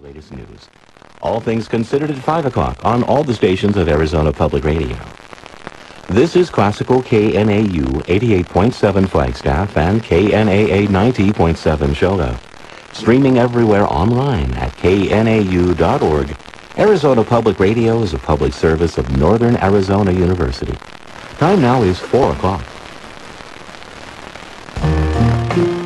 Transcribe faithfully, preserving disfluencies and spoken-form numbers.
The latest news. All things considered at five o'clock on all the stations of Arizona Public Radio. This is Classical K N A U eighty-eight point seven Flagstaff and K N A A ninety point seven Shola. Streaming everywhere online at K N A U dot org. Arizona Public Radio is a public service of Northern Arizona University. Time now is four o'clock.